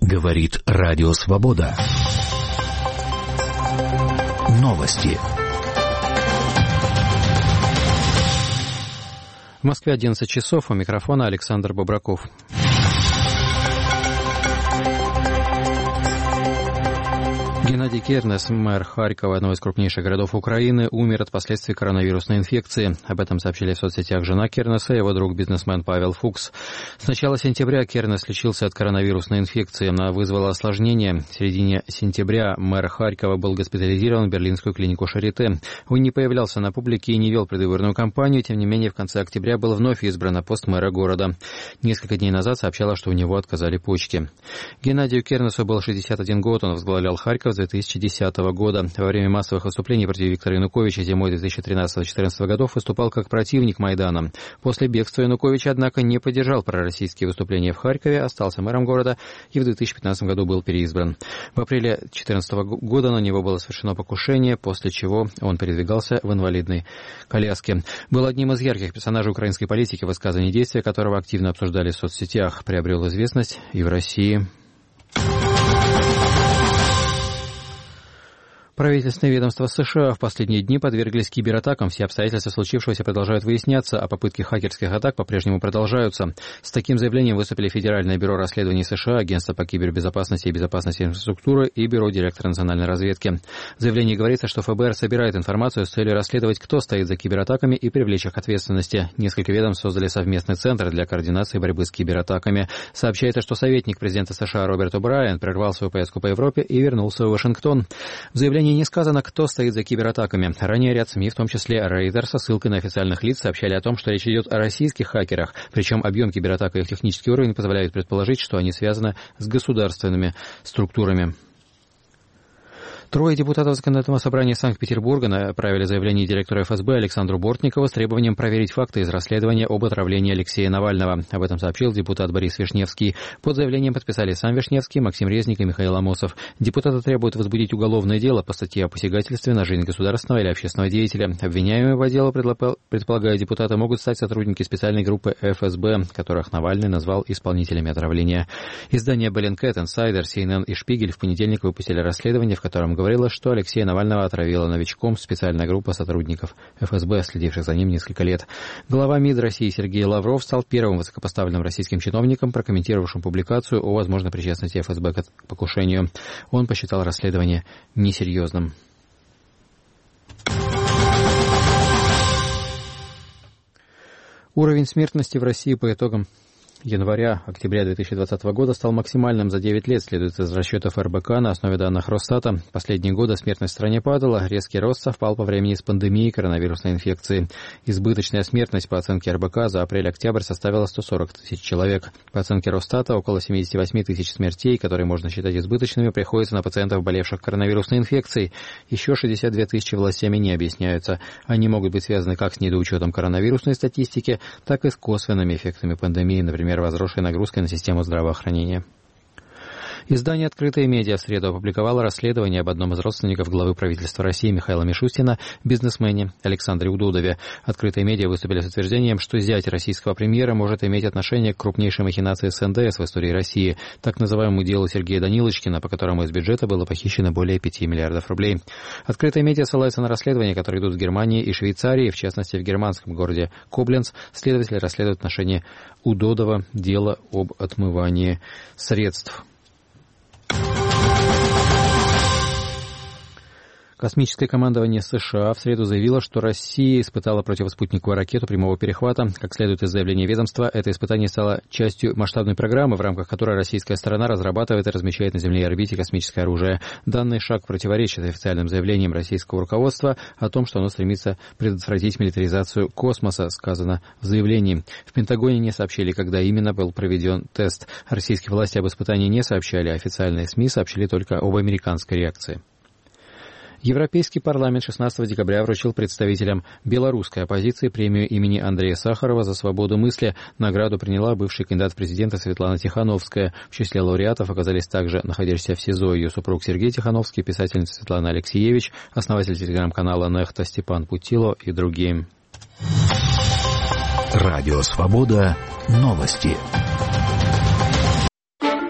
Говорит Радио Свобода. Новости. В Москве 11 часов. У микрофона Александр Бобраков. Геннадий Кернес, мэр Харькова, одного из крупнейших городов Украины, умер от последствий коронавирусной инфекции. Об этом сообщили в соцсетях жена Кернеса и его друг-бизнесмен Павел Фукс. С начала сентября Кернес лечился от коронавирусной инфекции. Она вызвала осложнения. В середине сентября мэр Харькова был госпитализирован в берлинскую клинику Шарите. Он не появлялся на публике и не вел предвыборную кампанию. Тем не менее, в конце октября был вновь избран на пост мэра города. Несколько дней назад сообщалось, что у него отказали почки. Геннадию Кернесу был 61 год. Он возглавлял Харьков с 2010 года. Во время массовых выступлений против Виктора Януковича зимой 2013-2014 годов выступал как противник Майдана. После бегства Януковича, однако, не поддержал пророссийские выступления в Харькове, остался мэром города и в 2015 году был переизбран. В апреле 2014 года на него было совершено покушение, после чего он передвигался в инвалидной коляске. Был одним из ярких персонажей украинской политики, высказывания и действия которого активно обсуждали в соцсетях. Приобрел известность и в России. Правительственные ведомства США в последние дни подверглись кибератакам. Все обстоятельства случившегося продолжают выясняться, а попытки хакерских атак по-прежнему продолжаются. С таким заявлением выступили Федеральное бюро расследований США, Агентство по кибербезопасности и безопасности инфраструктуры и Бюро директора национальной разведки. В заявлении говорится, что ФБР собирает информацию с целью расследовать, кто стоит за кибератаками и привлечь их к ответственности. Несколько ведомств создали совместный центр для координации борьбы с кибератаками. Сообщается, что советник президента США Роберт О'Брайен прервал свою поездку по Европе и вернулся в Вашингтон. В заявлении не сказано, кто стоит за кибератаками. Ранее ряд СМИ, в том числе Reuters, со ссылкой на официальных лиц, сообщали о том, что речь идет о российских хакерах. Причем объем кибератак и их технический уровень позволяют предположить, что они связаны с государственными структурами. Трое депутатов Законодательного собрания Санкт-Петербурга направили заявление директору ФСБ Александру Бортникову с требованием проверить факты из расследования об отравлении Алексея Навального. Об этом сообщил депутат Борис Вишневский. Под заявлением подписали сам Вишневский, Максим Резник и Михаил Амосов. Депутаты требуют возбудить уголовное дело по статье о посягательстве на жизнь государственного или общественного деятеля. Обвиняемого дела, предполагают депутаты, могут стать сотрудники специальной группы ФСБ, которых Навальный назвал исполнителями отравления. Издания Bellingcat, Insider, CNN и Шпигель в понедельник выпустили расследование, в котором говорилось, что Алексея Навального отравила новичком специальная группа сотрудников ФСБ, следивших за ним несколько лет. Глава МИД России Сергей Лавров стал первым высокопоставленным российским чиновником, прокомментировавшим публикацию о возможной причастности ФСБ к покушению. Он посчитал расследование несерьезным. Уровень смертности в России по итогам января-октября 2020 года стал максимальным за 9 лет, следует из расчетов РБК на основе данных Росстата. Последние годы смертность в стране падала, резкий рост совпал по времени с пандемией коронавирусной инфекции. Избыточная смертность по оценке РБК за апрель-октябрь составила 140 тысяч человек. По оценке Росстата, около 78 тысяч смертей, которые можно считать избыточными, приходится на пациентов, болевших коронавирусной инфекцией. Еще 62 тысячи властями не объясняются. Они могут быть связаны как с недоучетом коронавирусной статистики, так и с косвенными эффектами пандемии, например, возросшей нагрузкой на систему здравоохранения. Издание «Открытые медиа» в среду опубликовало расследование об одном из родственников главы правительства России Михаила Мишустина, бизнесмене Александре Удодове. «Открытые медиа» выступили с утверждением, что зять российского премьера может иметь отношение к крупнейшей махинации с НДС в истории России, так называемому делу Сергея Данилочкина, по которому из бюджета было похищено более 5 миллиардов рублей. «Открытые медиа» ссылаются на расследования, которые идут в Германии и Швейцарии, в частности, в германском городе Кобленц. Следователи расследуют в отношении Удодова дело об отмывании средств. Космическое командование США в среду заявило, что Россия испытала противоспутниковую ракету прямого перехвата. Как следует из заявления ведомства, это испытание стало частью масштабной программы, в рамках которой российская сторона разрабатывает и размещает на Земле и орбите космическое оружие. Данный шаг противоречит официальным заявлениям российского руководства о том, что оно стремится предотвратить милитаризацию космоса, сказано в заявлении. В Пентагоне не сообщили, когда именно был проведен тест. Российские власти об испытании не сообщали, а официальные СМИ сообщили только об американской реакции. Европейский парламент 16 декабря вручил представителям белорусской оппозиции премию имени Андрея Сахарова за свободу мысли. Награду приняла бывший кандидат в президенты Светлана Тихановская. В числе лауреатов оказались также находящийся в СИЗО ее супруг Сергей Тихановский, писательница Светлана Алексеевич, основатель телеграм-канала «Нехта» Степан Путило и другие. Радио «Свобода». Новости.